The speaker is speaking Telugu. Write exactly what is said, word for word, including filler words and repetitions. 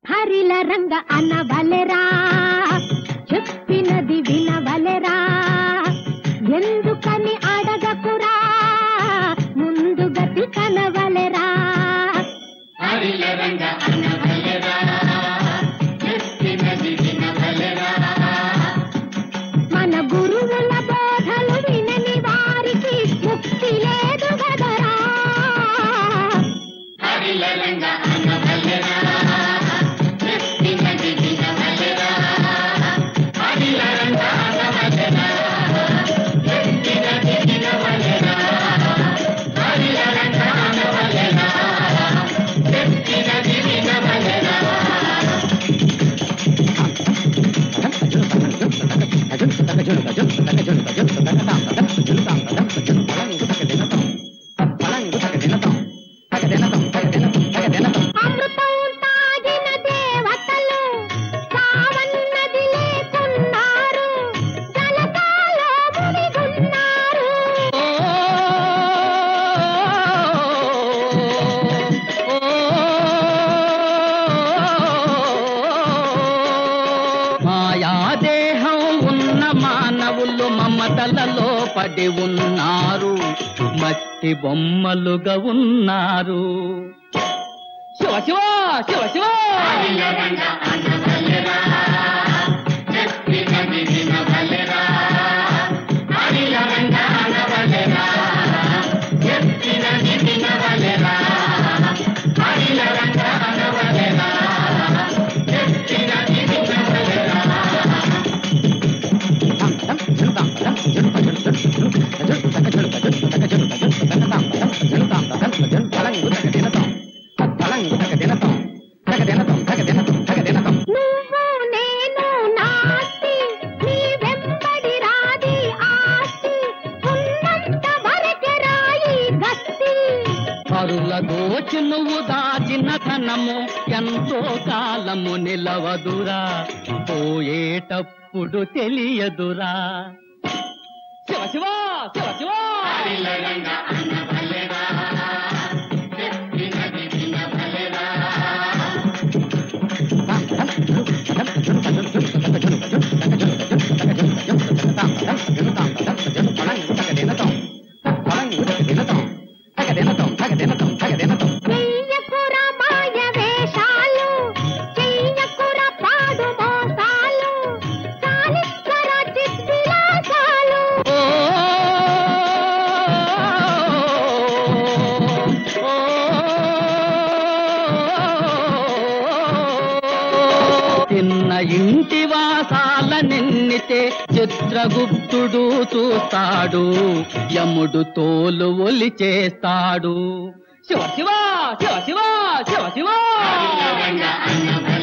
హరిల రంగ అనవలెరా చెప్పినది వినవలెరా ఎందుకని అడగకురా ముందు గతి కనవలెరా హరిల రంగ అనవలెరా చెప్పినది వినవలెరా మన గురువుల బోధలు వినని వారికి ముక్తి లేదు గదరా హరిల రంగ అనవలెరా చెప్పినది వినవలెరా హరిల రంగ అనవలెరా చెప్పినది వినవలెరా హరిల రంగ అనవలెరా చెప్పినది వినవలెరా అమృతం తాగిన దేవతలు సావన్నది లేకున్నారు జలకాలో మునిగున్నారు మాయాదేహం ఉన్న మానవులు మమతలలో పడి ఉన్నారు మట్టి బొమ్మలుగా ఉన్నారు శివ శివ శివ శివ హరిల రంగ అనవలెరా చెప్పినది వినవలెరా హరిల రంగ అనవలెరా చెప్పినది వినవలెరా హరిల రంగ అనవలెరా చెప్పినది వినవలెరా నువ్వు నేను నాస్తి నీ వెంబడి రాది ఆస్తి ఉన్నంత వరకే రాయి గస్తి పరుల దోచి నువ్వు దాచిన ధనము ఎంతో కాలము నిలవదురా పోయేటప్పుడు తెలియదురా శివ శివ శివ శివ హరిల రంగ అనవలెరా చెప్పినది వినవలెరా చెయ్యకుర మాయ వేషాలు చెయ్యకుర పాడు మోసాలు చాలించర చిద్విలాసాలు ఓ తిన్న ఇంటి వాసాల నిన్నితే చిత్రగుప్తుడు చూస్తాడు యముడు తోలు ఒలి చేస్తాడు శివ శివ శివ శివ శివ శివ హరిల రంగ అనవలెరా